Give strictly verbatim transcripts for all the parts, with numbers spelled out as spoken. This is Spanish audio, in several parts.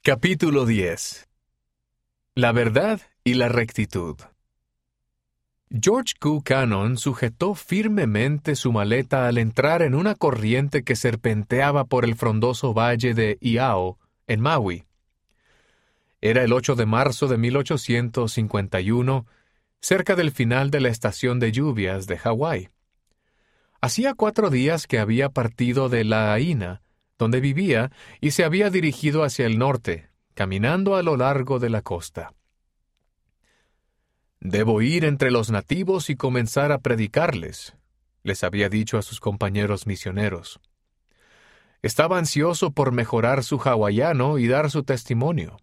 Capítulo diez. La verdad y la rectitud. George Q. Cannon sujetó firmemente su maleta al entrar en una corriente que serpenteaba por el frondoso valle de Iao, en Maui. Era el ocho de marzo de mil ochocientos cincuenta y uno, cerca del final de la estación de lluvias de Hawái. Hacía cuatro días que había partido de Lahaina, donde vivía, y se había dirigido hacia el norte, caminando a lo largo de la costa. «Debo ir entre los nativos y comenzar a predicarles», les había dicho a sus compañeros misioneros. Estaba ansioso por mejorar su hawaiano y dar su testimonio.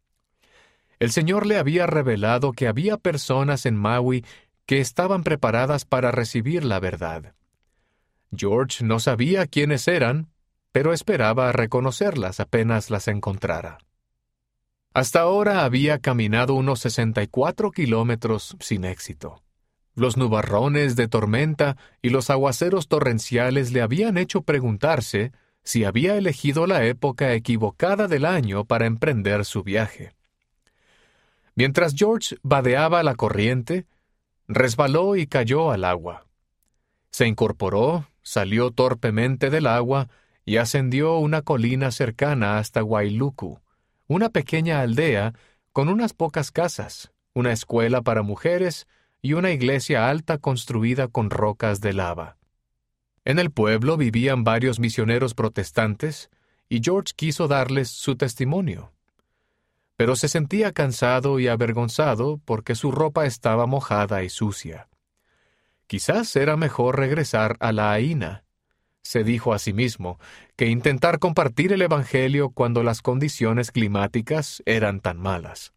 El Señor le había revelado que había personas en Maui que estaban preparadas para recibir la verdad. George no sabía quiénes eran, pero esperaba reconocerlas apenas las encontrara. Hasta ahora había caminado unos sesenta y cuatro kilómetros sin éxito. Los nubarrones de tormenta y los aguaceros torrenciales le habían hecho preguntarse si había elegido la época equivocada del año para emprender su viaje. Mientras George vadeaba la corriente, resbaló y cayó al agua. Se incorporó, salió torpemente del agua y ascendió una colina cercana hasta Wailuku, una pequeña aldea con unas pocas casas, una escuela para mujeres y una iglesia alta construida con rocas de lava. En el pueblo vivían varios misioneros protestantes y George quiso darles su testimonio. Pero se sentía cansado y avergonzado porque su ropa estaba mojada y sucia. Quizás era mejor regresar a Lahaina, se dijo a sí mismo, que intentar compartir el Evangelio cuando las condiciones climáticas eran tan malas.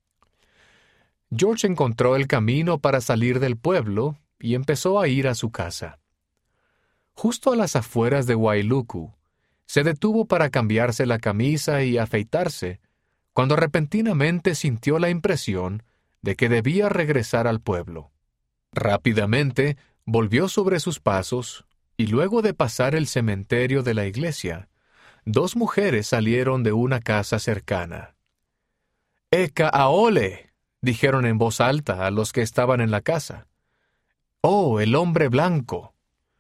George encontró el camino para salir del pueblo y empezó a ir a su casa. Justo a las afueras de Wailuku, se detuvo para cambiarse la camisa y afeitarse, cuando repentinamente sintió la impresión de que debía regresar al pueblo. Rápidamente volvió sobre sus pasos, y luego de pasar el cementerio de la iglesia, dos mujeres salieron de una casa cercana. «Eka aole», dijeron en voz alta a los que estaban en la casa. «Oh, el hombre blanco».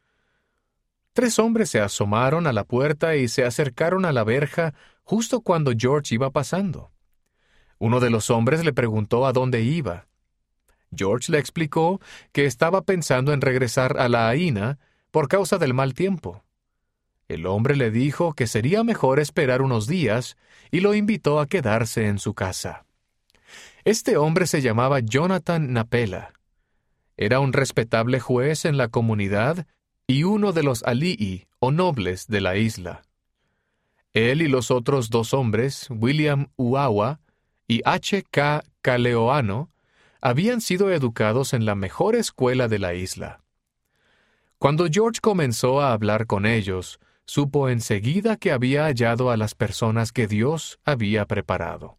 Tres hombres se asomaron a la puerta y se acercaron a la verja justo cuando George iba pasando. Uno de los hombres le preguntó a dónde iba. George le explicó que estaba pensando en regresar a Lahaina por causa del mal tiempo. El hombre le dijo que sería mejor esperar unos días y lo invitó a quedarse en su casa. Este hombre se llamaba Jonathan Napela. Era un respetable juez en la comunidad y uno de los ali'i, o nobles, de la isla. Él y los otros dos hombres, William Uawa y H. K. Kaleoano, habían sido educados en la mejor escuela de la isla. Cuando George comenzó a hablar con ellos, supo enseguida que había hallado a las personas que Dios había preparado.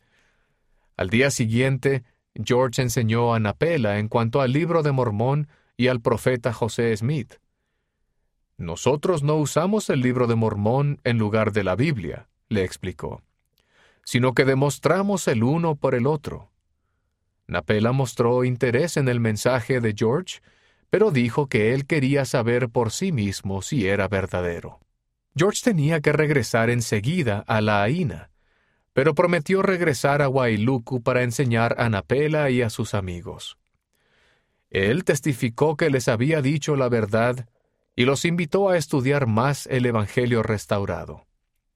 Al día siguiente, George enseñó a Napela en cuanto al Libro de Mormón y al profeta José Smith. «Nosotros no usamos el Libro de Mormón en lugar de la Biblia», le explicó, «sino que demostramos el uno por el otro». Napela mostró interés en el mensaje de George, pero dijo que él quería saber por sí mismo si era verdadero. George tenía que regresar enseguida a Lahaina, pero prometió regresar a Wailuku para enseñar a Napela y a sus amigos. Él testificó que les había dicho la verdad y los invitó a estudiar más el Evangelio restaurado.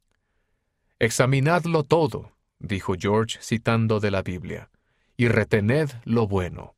«Examinadlo todo», dijo George citando de la Biblia, «y retened lo bueno».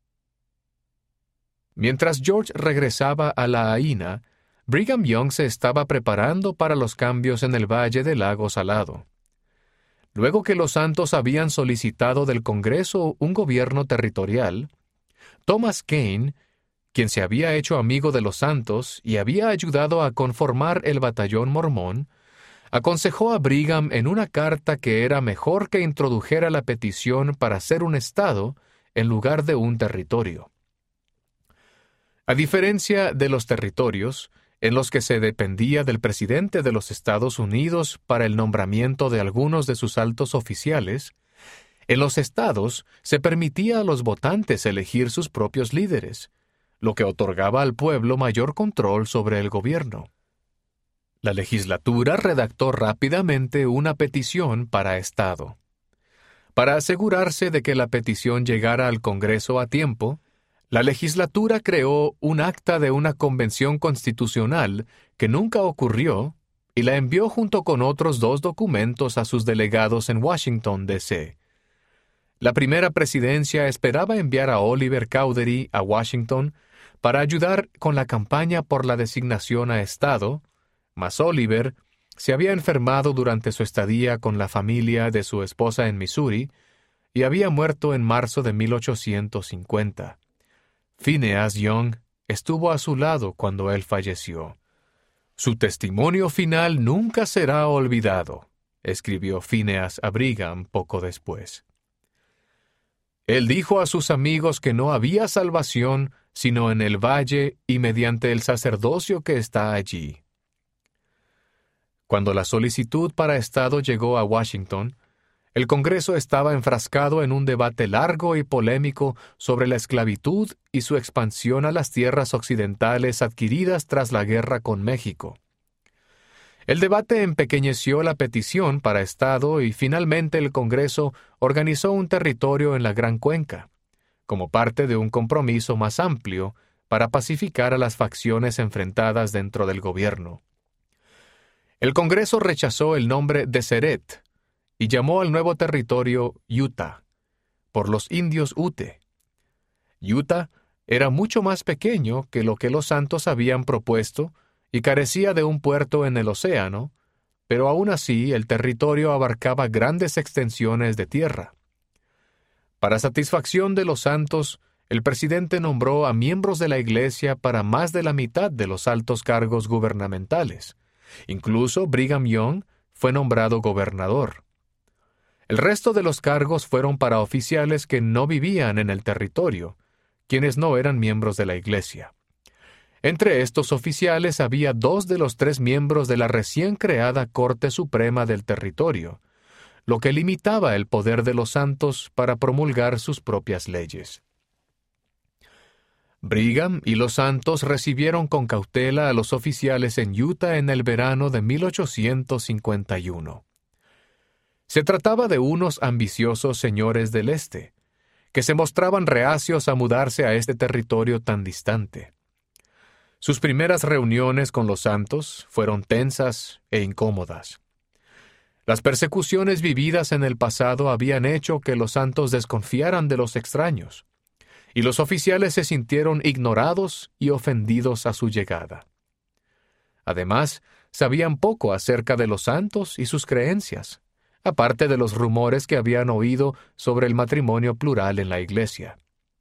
Mientras George regresaba a Lahaina, Brigham Young se estaba preparando para los cambios en el Valle del Lago Salado. Luego que los santos habían solicitado del Congreso un gobierno territorial, Thomas Kane, quien se había hecho amigo de los santos y había ayudado a conformar el batallón mormón, aconsejó a Brigham en una carta que era mejor que introdujera la petición para ser un estado en lugar de un territorio. A diferencia de los territorios, en los que se dependía del presidente de los Estados Unidos para el nombramiento de algunos de sus altos oficiales, en los estados se permitía a los votantes elegir sus propios líderes, lo que otorgaba al pueblo mayor control sobre el gobierno. La legislatura redactó rápidamente una petición para estado. Para asegurarse de que la petición llegara al Congreso a tiempo, la legislatura creó un acta de una convención constitucional que nunca ocurrió y la envió junto con otros dos documentos a sus delegados en Washington, D C La primera presidencia esperaba enviar a Oliver Cowdery a Washington para ayudar con la campaña por la designación a Estado, mas Oliver se había enfermado durante su estadía con la familia de su esposa en Missouri y había muerto en marzo de mil ochocientos cincuenta. Phineas Young estuvo a su lado cuando él falleció. Su testimonio final nunca será olvidado, escribió Phineas a Brigham poco después. Él dijo a sus amigos que no había salvación sino en el valle y mediante el sacerdocio que está allí. Cuando la solicitud para estado llegó a Washington, el Congreso estaba enfrascado en un debate largo y polémico sobre la esclavitud y su expansión a las tierras occidentales adquiridas tras la guerra con México. El debate empequeñeció la petición para estado y finalmente el Congreso organizó un territorio en la Gran Cuenca, como parte de un compromiso más amplio para pacificar a las facciones enfrentadas dentro del gobierno. El Congreso rechazó el nombre Deseret y llamó al nuevo territorio Utah, por los indios Ute. Utah era mucho más pequeño que lo que los santos habían propuesto y carecía de un puerto en el océano, pero aún así el territorio abarcaba grandes extensiones de tierra. Para satisfacción de los santos, el presidente nombró a miembros de la Iglesia para más de la mitad de los altos cargos gubernamentales. Incluso Brigham Young fue nombrado gobernador. El resto de los cargos fueron para oficiales que no vivían en el territorio, quienes no eran miembros de la Iglesia. Entre estos oficiales había dos de los tres miembros de la recién creada Corte Suprema del territorio, lo que limitaba el poder de los santos para promulgar sus propias leyes. Brigham y los santos recibieron con cautela a los oficiales en Utah en el verano de mil ochocientos cincuenta y uno. Se trataba de unos ambiciosos señores del este, que se mostraban reacios a mudarse a este territorio tan distante. Sus primeras reuniones con los santos fueron tensas e incómodas. Las persecuciones vividas en el pasado habían hecho que los santos desconfiaran de los extraños, y los oficiales se sintieron ignorados y ofendidos a su llegada. Además, sabían poco acerca de los santos y sus creencias, aparte de los rumores que habían oído sobre el matrimonio plural en la Iglesia.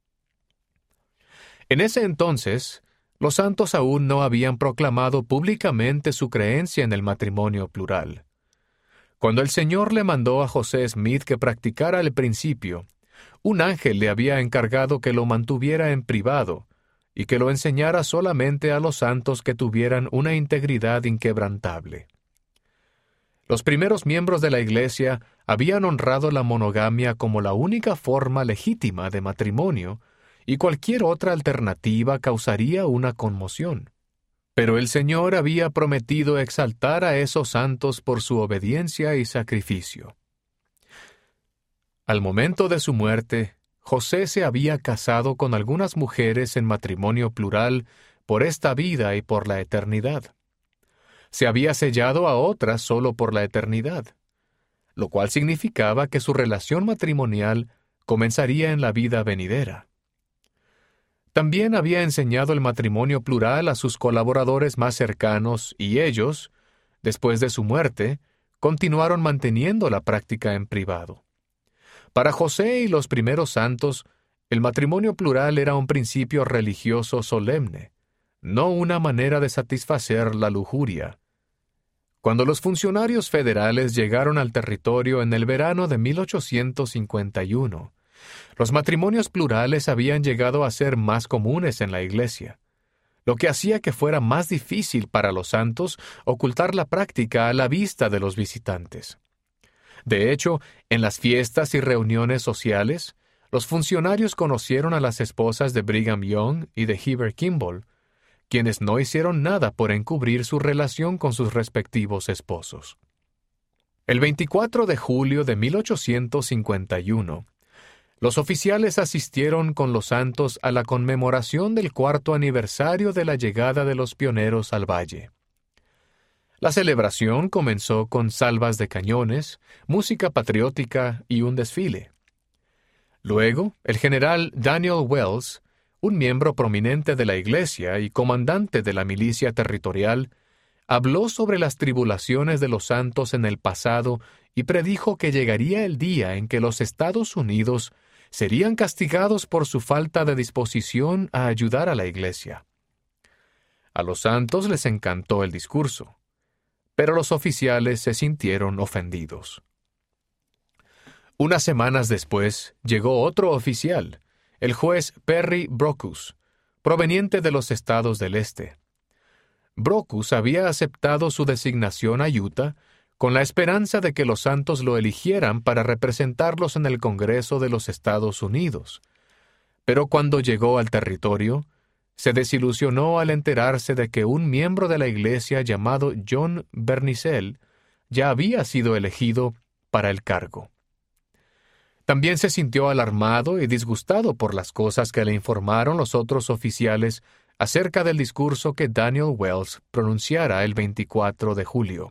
En ese entonces, los santos aún no habían proclamado públicamente su creencia en el matrimonio plural. Cuando el Señor le mandó a José Smith que practicara el principio, un ángel le había encargado que lo mantuviera en privado y que lo enseñara solamente a los santos que tuvieran una integridad inquebrantable. Los primeros miembros de la Iglesia habían honrado la monogamia como la única forma legítima de matrimonio, y cualquier otra alternativa causaría una conmoción. Pero el Señor había prometido exaltar a esos santos por su obediencia y sacrificio. Al momento de su muerte, José se había casado con algunas mujeres en matrimonio plural por esta vida y por la eternidad. Se había sellado a otras solo por la eternidad, lo cual significaba que su relación matrimonial comenzaría en la vida venidera. También había enseñado el matrimonio plural a sus colaboradores más cercanos y ellos, después de su muerte, continuaron manteniendo la práctica en privado. Para José y los primeros santos, el matrimonio plural era un principio religioso solemne, no una manera de satisfacer la lujuria. Cuando los funcionarios federales llegaron al territorio en el verano de mil ochocientos cincuenta y uno, los matrimonios plurales habían llegado a ser más comunes en la Iglesia, lo que hacía que fuera más difícil para los santos ocultar la práctica a la vista de los visitantes. De hecho, en las fiestas y reuniones sociales, los funcionarios conocieron a las esposas de Brigham Young y de Heber Kimball, quienes no hicieron nada por encubrir su relación con sus respectivos esposos. El veinticuatro de julio de mil ochocientos cincuenta y uno, los oficiales asistieron con los santos a la conmemoración del cuarto aniversario de la llegada de los pioneros al valle. La celebración comenzó con salvas de cañones, música patriótica y un desfile. Luego, el general Daniel Wells, un miembro prominente de la Iglesia y comandante de la milicia territorial, habló sobre las tribulaciones de los santos en el pasado y predijo que llegaría el día en que los Estados Unidos serían castigados por su falta de disposición a ayudar a la Iglesia. A los santos les encantó el discurso, pero los oficiales se sintieron ofendidos. Unas semanas después, llegó otro oficial, el juez Perry Brockus, proveniente de los estados del este. Brockus había aceptado su designación a Utah con la esperanza de que los santos lo eligieran para representarlos en el Congreso de los Estados Unidos. Pero cuando llegó al territorio, se desilusionó al enterarse de que un miembro de la Iglesia llamado John Bernicel ya había sido elegido para el cargo. También se sintió alarmado y disgustado por las cosas que le informaron los otros oficiales acerca del discurso que Daniel Wells pronunciara el veinticuatro de julio.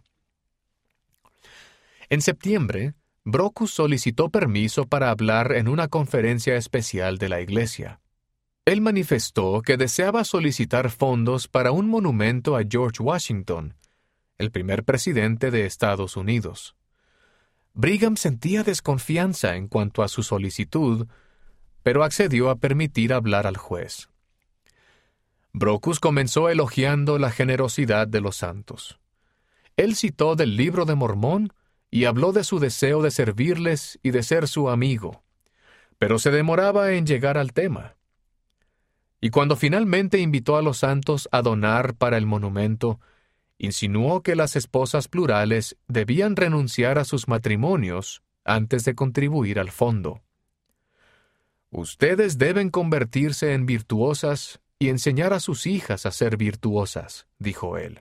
En septiembre, Brockus solicitó permiso para hablar en una conferencia especial de la Iglesia. Él manifestó que deseaba solicitar fondos para un monumento a George Washington, el primer presidente de Estados Unidos. Brigham sentía desconfianza en cuanto a su solicitud, pero accedió a permitir hablar al juez. Brockus comenzó elogiando la generosidad de los santos. Él citó del Libro de Mormón y habló de su deseo de servirles y de ser su amigo, pero se demoraba en llegar al tema. Y cuando finalmente invitó a los santos a donar para el monumento, insinuó que las esposas plurales debían renunciar a sus matrimonios antes de contribuir al fondo. Ustedes deben convertirse en virtuosas y enseñar a sus hijas a ser virtuosas, dijo él.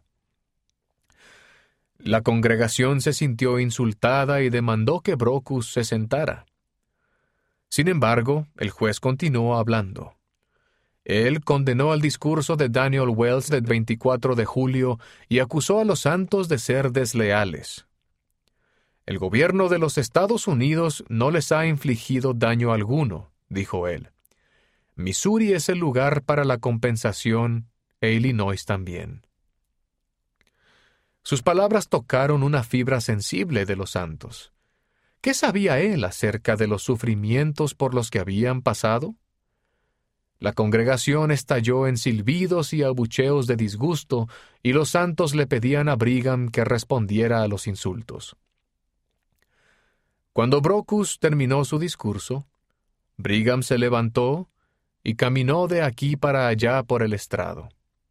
La congregación se sintió insultada y demandó que Brockus se sentara. Sin embargo, el juez continuó hablando. Él condenó el discurso de Daniel Wells del veinticuatro de julio y acusó a los santos de ser desleales. El gobierno de los Estados Unidos no les ha infligido daño alguno, dijo él. Missouri es el lugar para la compensación e Illinois también. Sus palabras tocaron una fibra sensible de los santos. ¿Qué sabía él acerca de los sufrimientos por los que habían pasado? La congregación estalló en silbidos y abucheos de disgusto, y los santos le pedían a Brigham que respondiera a los insultos. Cuando Brockus terminó su discurso, Brigham se levantó y caminó de aquí para allá por el estrado.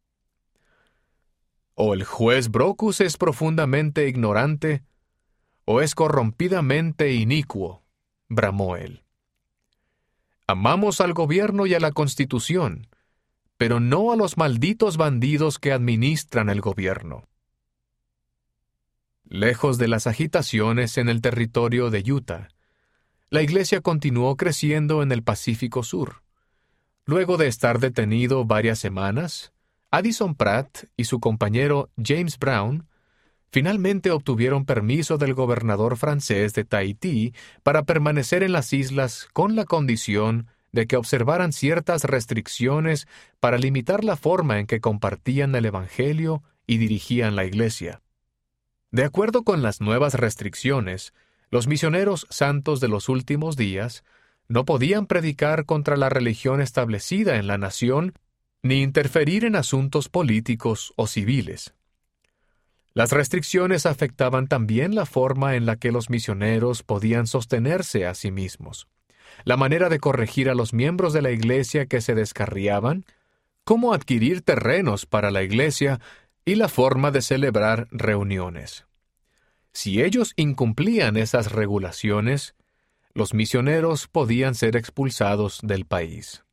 O el juez Brockus es profundamente ignorante, o es corrompidamente inicuo, bramó él. Amamos al gobierno y a la Constitución, pero no a los malditos bandidos que administran el gobierno. Lejos de las agitaciones en el territorio de Utah, la Iglesia continuó creciendo en el Pacífico Sur. Luego de estar detenido varias semanas, Addison Pratt y su compañero James Brown finalmente obtuvieron permiso del gobernador francés de Tahití para permanecer en las islas con la condición de que observaran ciertas restricciones para limitar la forma en que compartían el Evangelio y dirigían la Iglesia. De acuerdo con las nuevas restricciones, los misioneros santos de los últimos días no podían predicar contra la religión establecida en la nación ni interferir en asuntos políticos o civiles. Las restricciones afectaban también la forma en la que los misioneros podían sostenerse a sí mismos, la manera de corregir a los miembros de la Iglesia que se descarriaban, cómo adquirir terrenos para la iglesia y la forma de celebrar reuniones. Si ellos incumplían esas regulaciones, los misioneros podían ser expulsados del país.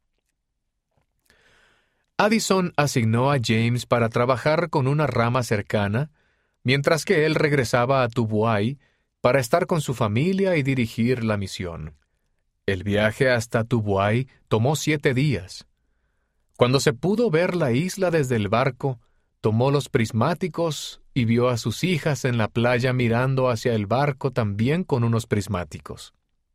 Addison asignó a James para trabajar con una rama cercana, mientras que él regresaba a Tubuai para estar con su familia y dirigir la misión. El viaje hasta Tubuai tomó siete días. Cuando se pudo ver la isla desde el barco, tomó los prismáticos y vio a sus hijas en la playa mirando hacia el barco también con unos prismáticos.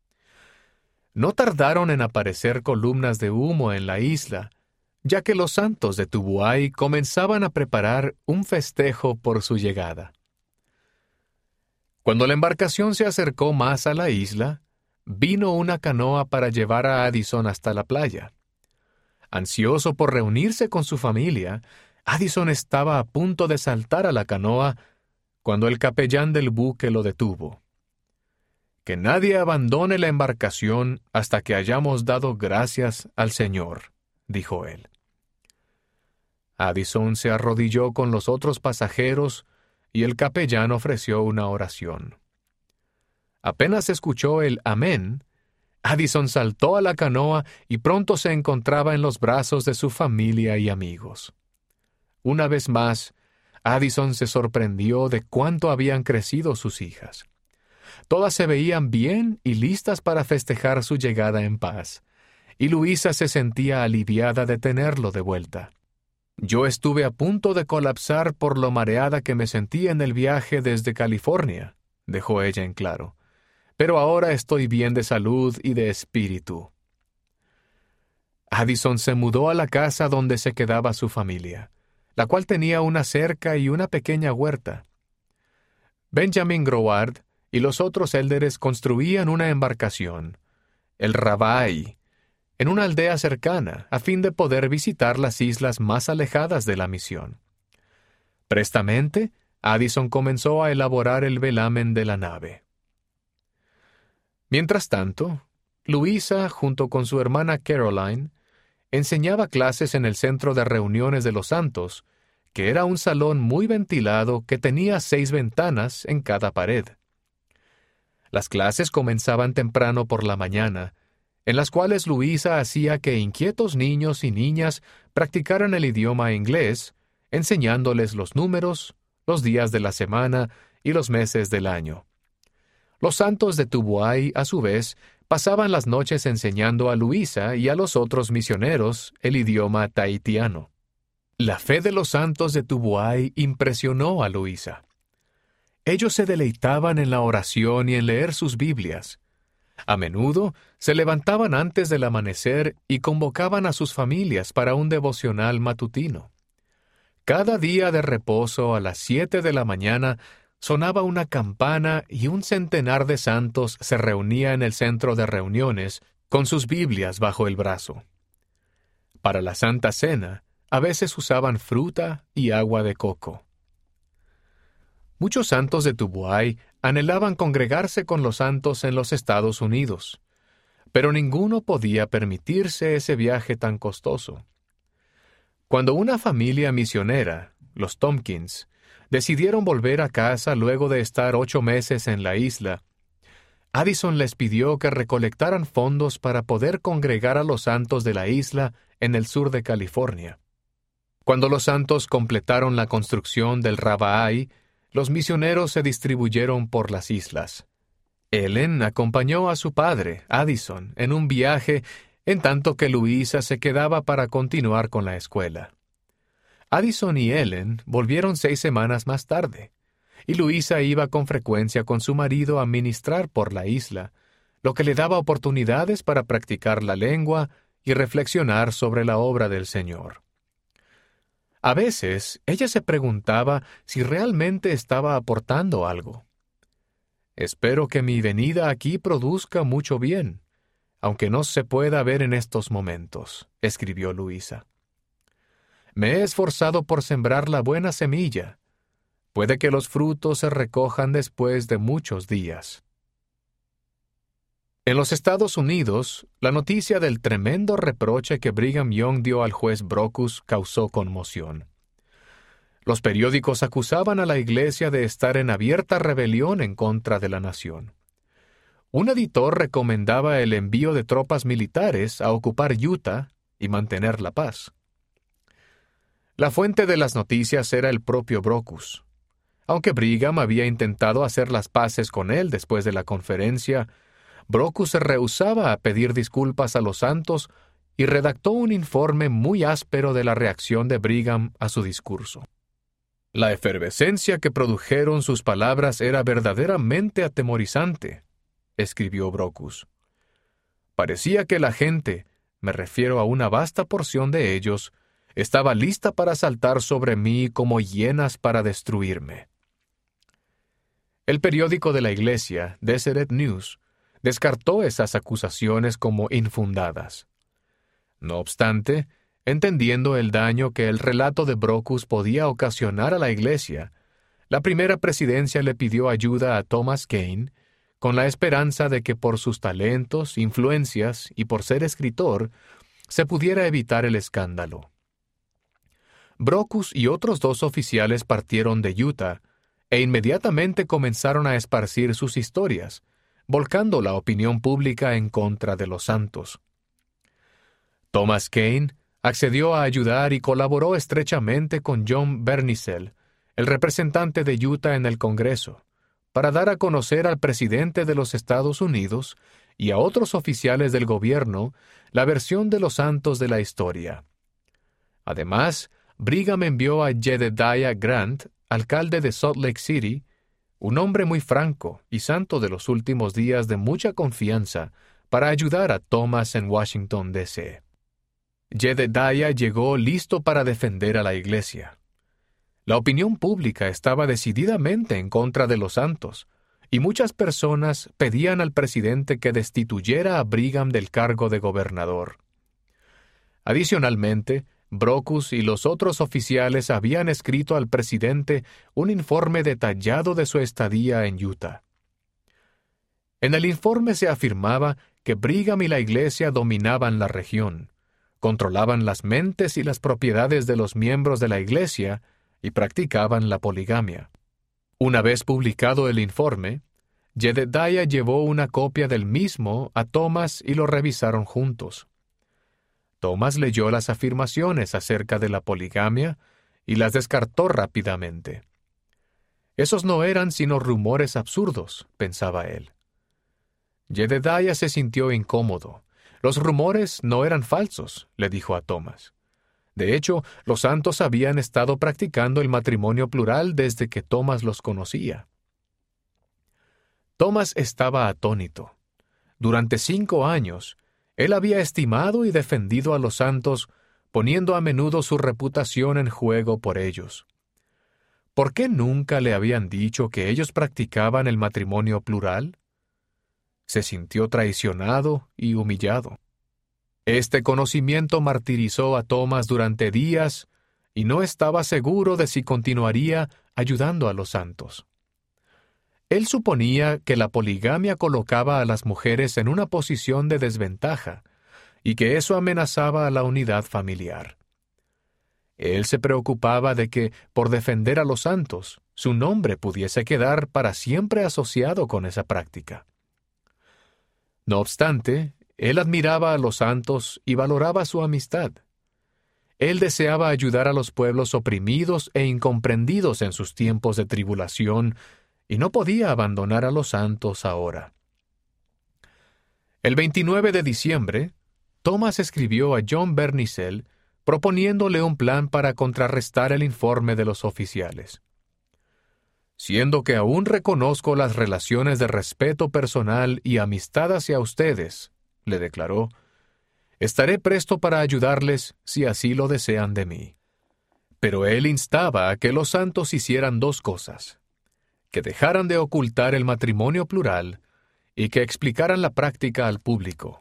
No tardaron en aparecer columnas de humo en la isla, ya que los santos de Tubuai comenzaban a preparar un festejo por su llegada. Cuando la embarcación se acercó más a la isla, vino una canoa para llevar a Addison hasta la playa. Ansioso por reunirse con su familia, Addison estaba a punto de saltar a la canoa cuando el capellán del buque lo detuvo. «Que nadie abandone la embarcación hasta que hayamos dado gracias al Señor», dijo él. Addison se arrodilló con los otros pasajeros y el capellán ofreció una oración. Apenas escuchó el amén, Addison saltó a la canoa y pronto se encontraba en los brazos de su familia y amigos. Una vez más, Addison se sorprendió de cuánto habían crecido sus hijas. Todas se veían bien y listas para festejar su llegada en paz, y Luisa se sentía aliviada de tenerlo de vuelta. «Yo estuve a punto de colapsar por lo mareada que me sentí en el viaje desde California», dejó ella en claro, «pero ahora estoy bien de salud y de espíritu». Addison se mudó a la casa donde se quedaba su familia, la cual tenía una cerca y una pequeña huerta. Benjamin Groward y los otros élderes construían una embarcación, el Rabai, en una aldea cercana, a fin de poder visitar las islas más alejadas de la misión. Prestamente, Addison comenzó a elaborar el velamen de la nave. Mientras tanto, Luisa, junto con su hermana Caroline, enseñaba clases en el Centro de Reuniones de los Santos, que era un salón muy ventilado que tenía seis ventanas en cada pared. Las clases comenzaban temprano por la mañana, en las cuales Luisa hacía que inquietos niños y niñas practicaran el idioma inglés, enseñándoles los números, los días de la semana y los meses del año. Los santos de Tubuai, a su vez, pasaban las noches enseñando a Luisa y a los otros misioneros el idioma tahitiano. La fe de los santos de Tubuai impresionó a Luisa. Ellos se deleitaban en la oración y en leer sus Biblias. A menudo se levantaban antes del amanecer y convocaban a sus familias para un devocional matutino. Cada día de reposo a las siete de la mañana sonaba una campana y un centenar de santos se reunía en el centro de reuniones con sus Biblias bajo el brazo. Para la Santa Cena, a veces usaban fruta y agua de coco. Muchos santos de Tubuai anhelaban congregarse con los santos en los Estados Unidos, pero ninguno podía permitirse ese viaje tan costoso. Cuando una familia misionera, los Tompkins, decidieron volver a casa luego de estar ocho meses en la isla, Addison les pidió que recolectaran fondos para poder congregar a los santos de la isla en el sur de California. Cuando los santos completaron la construcción del Rabai, los misioneros se distribuyeron por las islas. Ellen acompañó a su padre, Addison, en un viaje, en tanto que Luisa se quedaba para continuar con la escuela. Addison y Ellen volvieron seis semanas más tarde, y Luisa iba con frecuencia con su marido a ministrar por la isla, lo que le daba oportunidades para practicar la lengua y reflexionar sobre la obra del Señor. A veces, ella se preguntaba si realmente estaba aportando algo. «Espero que mi venida aquí produzca mucho bien, aunque no se pueda ver en estos momentos», escribió Luisa. «Me he esforzado por sembrar la buena semilla. Puede que los frutos se recojan después de muchos días». En los Estados Unidos, la noticia del tremendo reproche que Brigham Young dio al juez Brockus causó conmoción. Los periódicos acusaban a la Iglesia de estar en abierta rebelión en contra de la nación. Un editor recomendaba el envío de tropas militares a ocupar Utah y mantener la paz. La fuente de las noticias era el propio Brockus. Aunque Brigham había intentado hacer las paces con él después de la conferencia, Brockus se rehusaba a pedir disculpas a los santos y redactó un informe muy áspero de la reacción de Brigham a su discurso. La efervescencia que produjeron sus palabras era verdaderamente atemorizante, escribió Brockus. Parecía que la gente, me refiero a una vasta porción de ellos, estaba lista para saltar sobre mí como hienas para destruirme. El periódico de la iglesia, Deseret News, descartó esas acusaciones como infundadas. No obstante, entendiendo el daño que el relato de Brockus podía ocasionar a la iglesia, la primera presidencia le pidió ayuda a Thomas Kane, con la esperanza de que por sus talentos, influencias y por ser escritor, se pudiera evitar el escándalo. Brockus y otros dos oficiales partieron de Utah e inmediatamente comenzaron a esparcir sus historias, volcando la opinión pública en contra de los santos. Thomas Kane accedió a ayudar y colaboró estrechamente con John Bernicel, el representante de Utah en el Congreso, para dar a conocer al presidente de los Estados Unidos y a otros oficiales del gobierno la versión de los santos de la historia. Además, Brigham envió a Jedediah Grant, alcalde de Salt Lake City, un hombre muy franco y santo de los últimos días de mucha confianza, para ayudar a Thomas en Washington, D C Jedediah llegó listo para defender a la iglesia. La opinión pública estaba decididamente en contra de los santos, y muchas personas pedían al presidente que destituyera a Brigham del cargo de gobernador. Adicionalmente, Brockus y los otros oficiales habían escrito al presidente un informe detallado de su estadía en Utah. En el informe se afirmaba que Brigham y la iglesia dominaban la región, controlaban las mentes y las propiedades de los miembros de la iglesia y practicaban la poligamia. Una vez publicado el informe, Jedediah llevó una copia del mismo a Thomas y lo revisaron juntos. Thomas leyó las afirmaciones acerca de la poligamia y las descartó rápidamente. Esos no eran sino rumores absurdos, pensaba él. Jedediah se sintió incómodo. Los rumores no eran falsos, le dijo a Thomas. De hecho, los santos habían estado practicando el matrimonio plural desde que Thomas los conocía. Thomas estaba atónito. Durante cinco años, él había estimado y defendido a los santos, poniendo a menudo su reputación en juego por ellos. ¿Por qué nunca le habían dicho que ellos practicaban el matrimonio plural? Se sintió traicionado y humillado. Este conocimiento martirizó a Thomas durante días y no estaba seguro de si continuaría ayudando a los santos. Él suponía que la poligamia colocaba a las mujeres en una posición de desventaja y que eso amenazaba a la unidad familiar. Él se preocupaba de que, por defender a los santos, su nombre pudiese quedar para siempre asociado con esa práctica. No obstante, él admiraba a los santos y valoraba su amistad. Él deseaba ayudar a los pueblos oprimidos e incomprendidos en sus tiempos de tribulación, y no podía abandonar a los santos ahora. El veintinueve de diciembre, Thomas escribió a John Bernicel proponiéndole un plan para contrarrestar el informe de los oficiales. Siendo que aún reconozco las relaciones de respeto personal y amistad hacia ustedes, le declaró, estaré presto para ayudarles si así lo desean de mí. Pero él instaba a que los santos hicieran dos cosas: que dejaran de ocultar el matrimonio plural y que explicaran la práctica al público.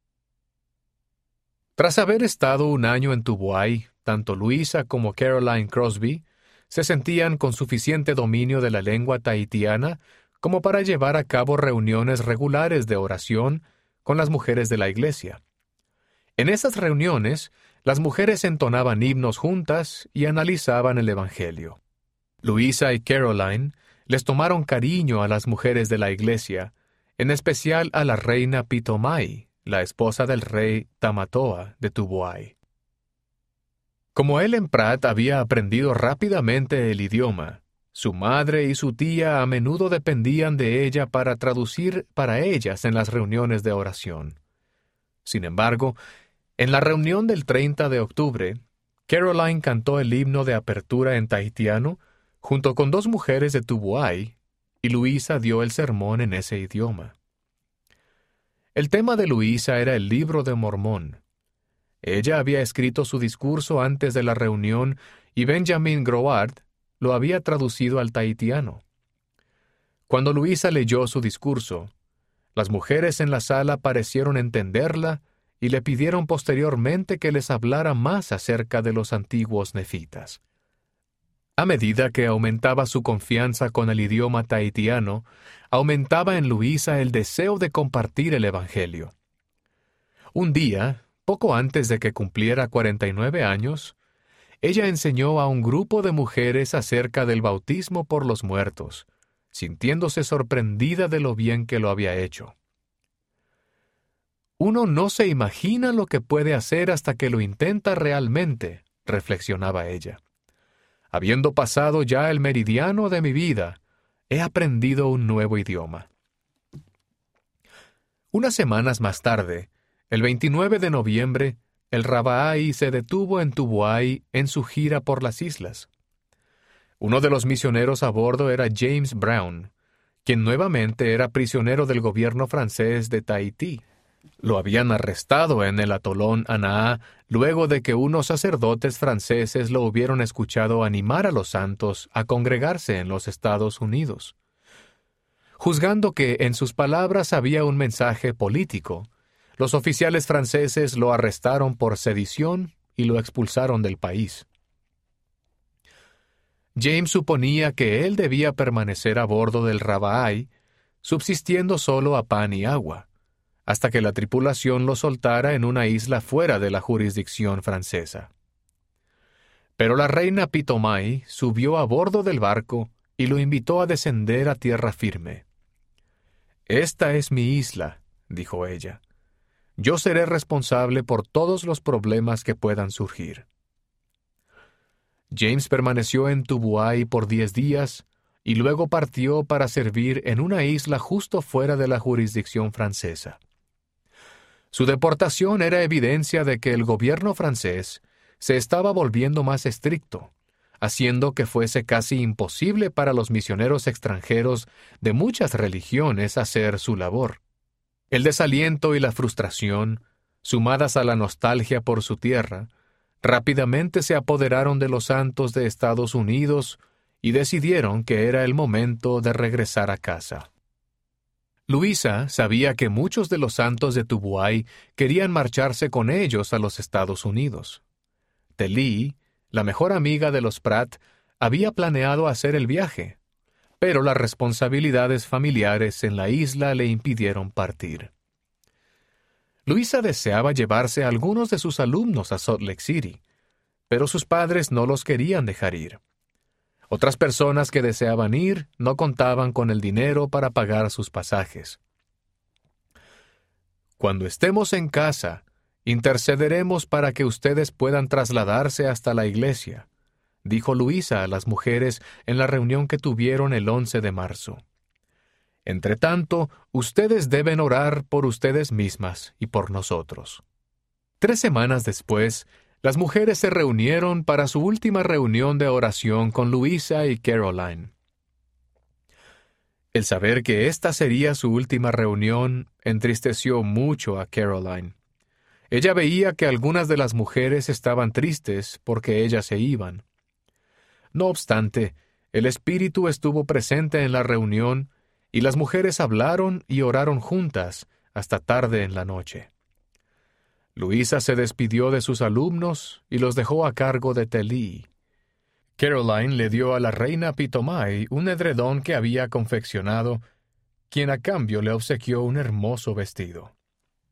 Tras haber estado un año en Tubuai, tanto Luisa como Caroline Crosby se sentían con suficiente dominio de la lengua tahitiana como para llevar a cabo reuniones regulares de oración con las mujeres de la iglesia. En esas reuniones, las mujeres entonaban himnos juntas y analizaban el Evangelio. Luisa y Caroline les tomaron cariño a las mujeres de la iglesia, en especial a la reina Pitomai, la esposa del rey Tamatoa de Tubuai. Como Ellen Pratt había aprendido rápidamente el idioma, su madre y su tía a menudo dependían de ella para traducir para ellas en las reuniones de oración. Sin embargo, en la reunión del treinta de octubre, Caroline cantó el himno de apertura en tahitiano junto con dos mujeres de Tubuai, y Luisa dio el sermón en ese idioma. El tema de Luisa era el Libro de Mormón. Ella había escrito su discurso antes de la reunión y Benjamin Groward lo había traducido al tahitiano. Cuando Luisa leyó su discurso, las mujeres en la sala parecieron entenderla y le pidieron posteriormente que les hablara más acerca de los antiguos nefitas. A medida que aumentaba su confianza con el idioma tahitiano, aumentaba en Luisa el deseo de compartir el Evangelio. Un día, poco antes de que cumpliera cuarenta y nueve años, ella enseñó a un grupo de mujeres acerca del bautismo por los muertos, sintiéndose sorprendida de lo bien que lo había hecho. Uno no se imagina lo que puede hacer hasta que lo intenta realmente, reflexionaba ella. Habiendo pasado ya el meridiano de mi vida, he aprendido un nuevo idioma. Unas semanas más tarde, el veintinueve de noviembre, el Rabaai se detuvo en Tubuai en su gira por las islas. Uno de los misioneros a bordo era James Brown, quien nuevamente era prisionero del gobierno francés de Tahití. Lo habían arrestado en el atolón Anaá luego de que unos sacerdotes franceses lo hubieron escuchado animar a los santos a congregarse en los Estados Unidos. Juzgando que en sus palabras había un mensaje político, los oficiales franceses lo arrestaron por sedición y lo expulsaron del país. James suponía que él debía permanecer a bordo del Rabaai, subsistiendo solo a pan y agua, hasta que la tripulación lo soltara en una isla fuera de la jurisdicción francesa. Pero la reina Pitomai subió a bordo del barco y lo invitó a descender a tierra firme. «Esta es mi isla», dijo ella. «Yo seré responsable por todos los problemas que puedan surgir». James permaneció en Tubuai por diez días y luego partió para servir en una isla justo fuera de la jurisdicción francesa. Su deportación era evidencia de que el gobierno francés se estaba volviendo más estricto, haciendo que fuese casi imposible para los misioneros extranjeros de muchas religiones hacer su labor. El desaliento y la frustración, sumadas a la nostalgia por su tierra, rápidamente se apoderaron de los santos de Estados Unidos y decidieron que era el momento de regresar a casa. Luisa sabía que muchos de los santos de Tubuai querían marcharse con ellos a los Estados Unidos. Telly, la mejor amiga de los Pratt, había planeado hacer el viaje, pero las responsabilidades familiares en la isla le impidieron partir. Luisa deseaba llevarse a algunos de sus alumnos a Salt Lake City, pero sus padres no los querían dejar ir. Otras personas que deseaban ir no contaban con el dinero para pagar sus pasajes. «Cuando estemos en casa, intercederemos para que ustedes puedan trasladarse hasta la iglesia», dijo Luisa a las mujeres en la reunión que tuvieron el once de marzo. «Entretanto, ustedes deben orar por ustedes mismas y por nosotros». Tres semanas después, las mujeres se reunieron para su última reunión de oración con Luisa y Caroline. El saber que esta sería su última reunión entristeció mucho a Caroline. Ella veía que algunas de las mujeres estaban tristes porque ellas se iban. No obstante, el Espíritu estuvo presente en la reunión y las mujeres hablaron y oraron juntas hasta tarde en la noche. Luisa se despidió de sus alumnos y los dejó a cargo de Telly. Caroline le dio a la reina Pitomai un edredón que había confeccionado, quien a cambio le obsequió un hermoso vestido.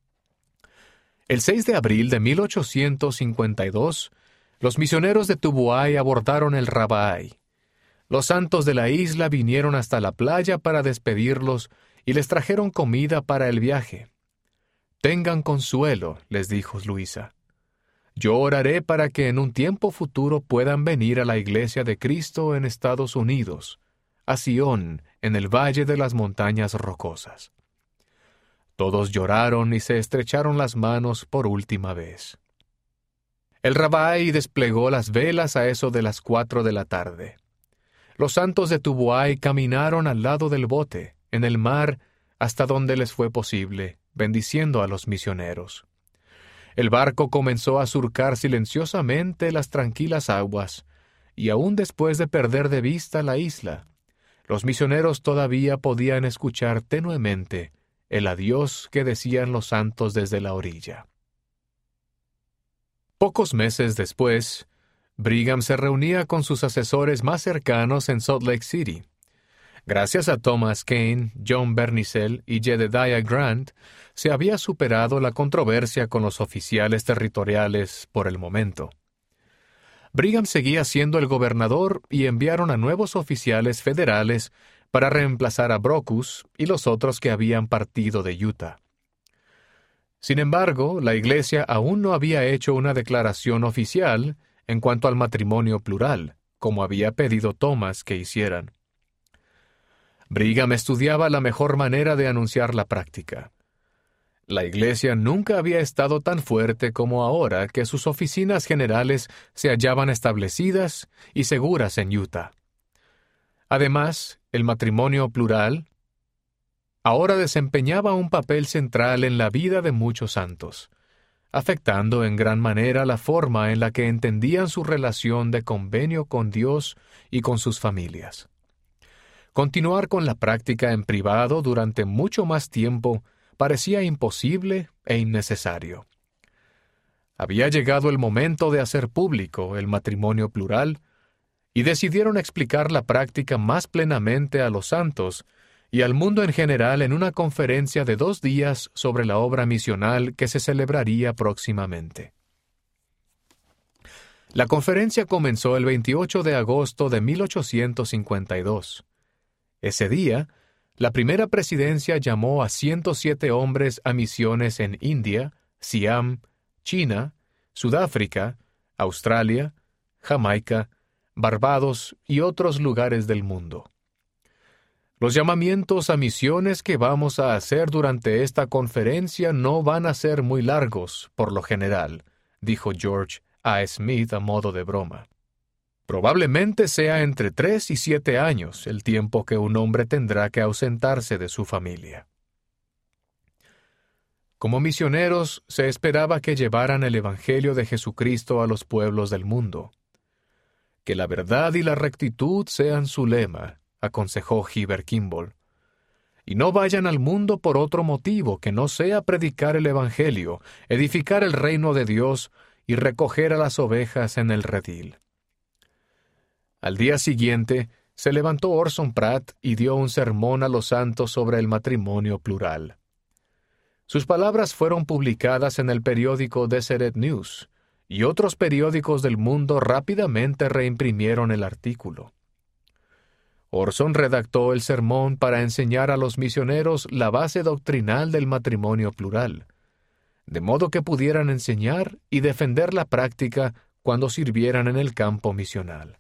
El seis de abril de mil ochocientos cincuenta y dos, los misioneros de Tubuai abordaron el Rabaai. Los santos de la isla vinieron hasta la playa para despedirlos y les trajeron comida para el viaje. «Tengan consuelo», les dijo Luisa. «Yo oraré para que en un tiempo futuro puedan venir a la Iglesia de Cristo en Estados Unidos, a Sion, en el Valle de las Montañas Rocosas». Todos lloraron y se estrecharon las manos por última vez. El Rabaai desplegó las velas a eso de las cuatro de la tarde. Los santos de Tubuai caminaron al lado del bote, en el mar, hasta donde les fue posible, bendiciendo a los misioneros. El barco comenzó a surcar silenciosamente las tranquilas aguas, y aún después de perder de vista la isla, los misioneros todavía podían escuchar tenuemente el adiós que decían los santos desde la orilla. Pocos meses después, Brigham se reunía con sus asesores más cercanos en Salt Lake City. Gracias a Thomas Kane, John Bernicel y Jedediah Grant, se había superado la controversia con los oficiales territoriales por el momento. Brigham seguía siendo el gobernador y enviaron a nuevos oficiales federales para reemplazar a Brockus y los otros que habían partido de Utah. Sin embargo, la Iglesia aún no había hecho una declaración oficial en cuanto al matrimonio plural, como había pedido Thomas que hicieran. Brigham estudiaba la mejor manera de anunciar la práctica. La Iglesia nunca había estado tan fuerte como ahora que sus oficinas generales se hallaban establecidas y seguras en Utah. Además, el matrimonio plural ahora desempeñaba un papel central en la vida de muchos santos, afectando en gran manera la forma en la que entendían su relación de convenio con Dios y con sus familias. Continuar con la práctica en privado durante mucho más tiempo parecía imposible e innecesario. Había llegado el momento de hacer público el matrimonio plural, y decidieron explicar la práctica más plenamente a los santos y al mundo en general en una conferencia de dos días sobre la obra misional que se celebraría próximamente. La conferencia comenzó el veintiocho de agosto de mil ochocientos cincuenta y dos. Ese día, la primera presidencia llamó a ciento siete hombres a misiones en India, Siam, China, Sudáfrica, Australia, Jamaica, Barbados y otros lugares del mundo. Los llamamientos a misiones que vamos a hacer durante esta conferencia no van a ser muy largos, por lo general, dijo George A. Smith a modo de broma. Probablemente sea entre tres y siete años el tiempo que un hombre tendrá que ausentarse de su familia. Como misioneros, se esperaba que llevaran el Evangelio de Jesucristo a los pueblos del mundo. Que la verdad y la rectitud sean su lema, aconsejó Heber Kimball. Y no vayan al mundo por otro motivo que no sea predicar el Evangelio, edificar el reino de Dios y recoger a las ovejas en el redil. Al día siguiente, se levantó Orson Pratt y dio un sermón a los santos sobre el matrimonio plural. Sus palabras fueron publicadas en el periódico Deseret News, y otros periódicos del mundo rápidamente reimprimieron el artículo. Orson redactó el sermón para enseñar a los misioneros la base doctrinal del matrimonio plural, de modo que pudieran enseñar y defender la práctica cuando sirvieran en el campo misional.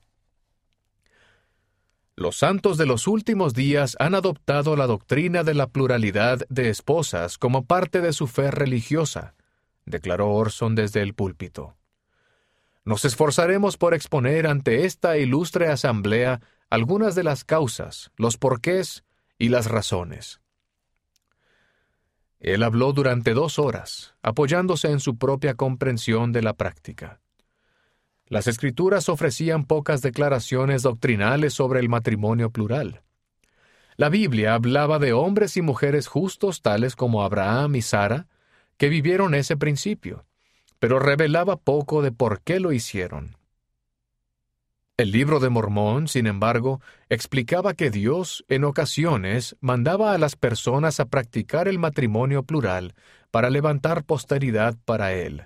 Los santos de los últimos días han adoptado la doctrina de la pluralidad de esposas como parte de su fe religiosa, declaró Orson desde el púlpito. Nos esforzaremos por exponer ante esta ilustre asamblea algunas de las causas, los porqués y las razones. Él habló durante dos horas, apoyándose en su propia comprensión de la práctica. Las Escrituras ofrecían pocas declaraciones doctrinales sobre el matrimonio plural. La Biblia hablaba de hombres y mujeres justos tales como Abraham y Sara, que vivieron ese principio, pero revelaba poco de por qué lo hicieron. El Libro de Mormón, sin embargo, explicaba que Dios, en ocasiones, mandaba a las personas a practicar el matrimonio plural para levantar posteridad para él.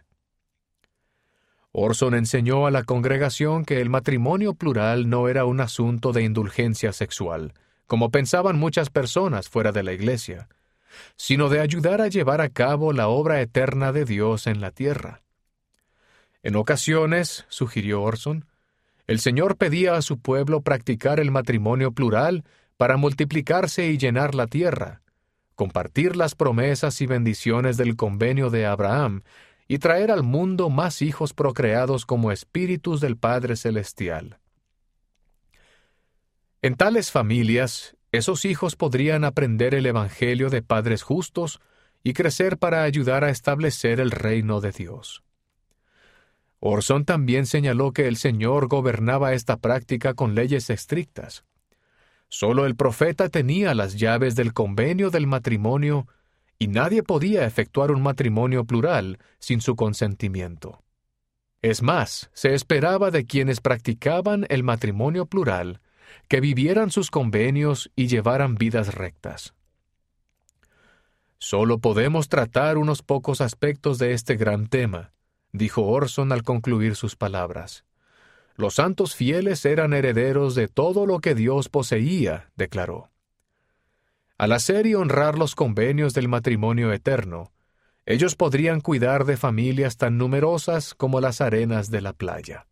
Orson enseñó a la congregación que el matrimonio plural no era un asunto de indulgencia sexual, como pensaban muchas personas fuera de la iglesia, sino de ayudar a llevar a cabo la obra eterna de Dios en la tierra. En ocasiones, sugirió Orson, el Señor pedía a su pueblo practicar el matrimonio plural para multiplicarse y llenar la tierra, compartir las promesas y bendiciones del convenio de Abraham y traer al mundo más hijos procreados como espíritus del Padre Celestial. En tales familias, esos hijos podrían aprender el Evangelio de padres justos y crecer para ayudar a establecer el reino de Dios. Orson también señaló que el Señor gobernaba esta práctica con leyes estrictas. Solo el profeta tenía las llaves del convenio del matrimonio y nadie podía efectuar un matrimonio plural sin su consentimiento. Es más, se esperaba de quienes practicaban el matrimonio plural que vivieran sus convenios y llevaran vidas rectas. Solo podemos tratar unos pocos aspectos de este gran tema, dijo Orson al concluir sus palabras. Los santos fieles eran herederos de todo lo que Dios poseía, declaró. Al hacer y honrar los convenios del matrimonio eterno, ellos podrían cuidar de familias tan numerosas como las arenas de la playa.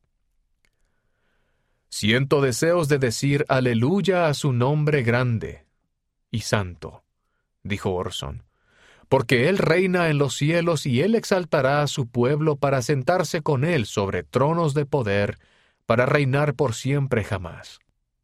Siento deseos de decir aleluya a su nombre grande y santo, dijo Orson, porque Él reina en los cielos y Él exaltará a su pueblo para sentarse con Él sobre tronos de poder, para reinar por siempre jamás.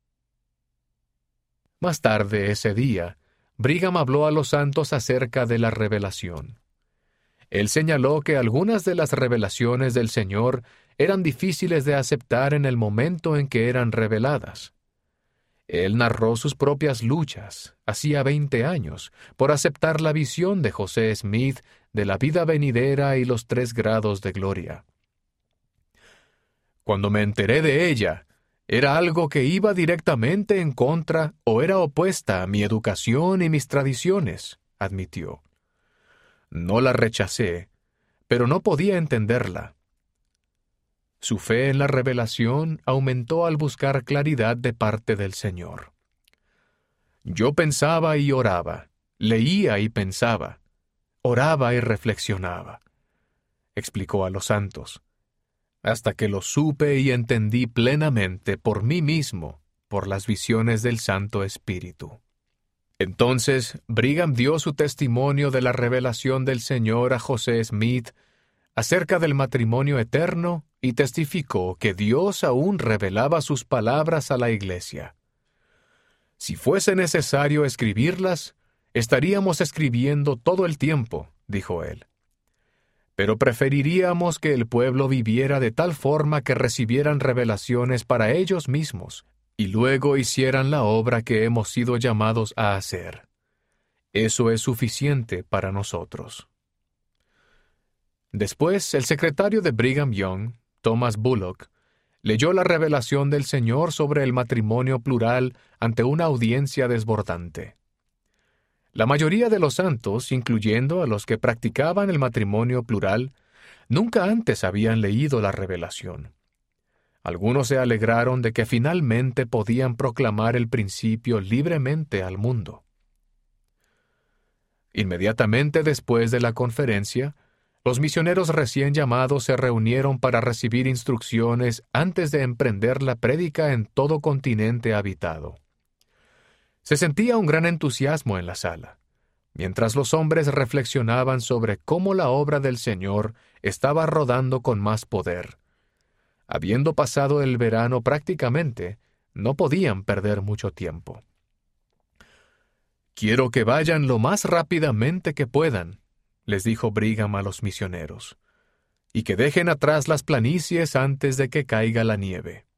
Más tarde ese día, Brigham habló a los santos acerca de la revelación. Él señaló que algunas de las revelaciones del Señor eran difíciles de aceptar en el momento en que eran reveladas. Él narró sus propias luchas, hacía veinte años, por aceptar la visión de José Smith de la vida venidera y los tres grados de gloria. Cuando me enteré de ella, era algo que iba directamente en contra o era opuesta a mi educación y mis tradiciones, admitió. No la rechacé, pero no podía entenderla. Su fe en la revelación aumentó al buscar claridad de parte del Señor. Yo pensaba y oraba, leía y pensaba, oraba y reflexionaba, explicó a los santos, hasta que lo supe y entendí plenamente por mí mismo, por las visiones del Santo Espíritu. Entonces, Brigham dio su testimonio de la revelación del Señor a José Smith acerca del matrimonio eterno y testificó que Dios aún revelaba sus palabras a la Iglesia. Si fuese necesario escribirlas, estaríamos escribiendo todo el tiempo, dijo él. Pero preferiríamos que el pueblo viviera de tal forma que recibieran revelaciones para ellos mismos y luego hicieran la obra que hemos sido llamados a hacer. Eso es suficiente para nosotros. Después, el secretario de Brigham Young, Thomas Bullock, leyó la revelación del Señor sobre el matrimonio plural ante una audiencia desbordante. La mayoría de los santos, incluyendo a los que practicaban el matrimonio plural, nunca antes habían leído la revelación. Algunos se alegraron de que finalmente podían proclamar el principio libremente al mundo. Inmediatamente después de la conferencia, los misioneros recién llamados se reunieron para recibir instrucciones antes de emprender la prédica en todo continente habitado. Se sentía un gran entusiasmo en la sala, mientras los hombres reflexionaban sobre cómo la obra del Señor estaba rodando con más poder. Habiendo pasado el verano prácticamente, no podían perder mucho tiempo. «Quiero que vayan lo más rápidamente que puedan», les dijo Brigham a los misioneros, «y que dejen atrás las planicies antes de que caiga la nieve».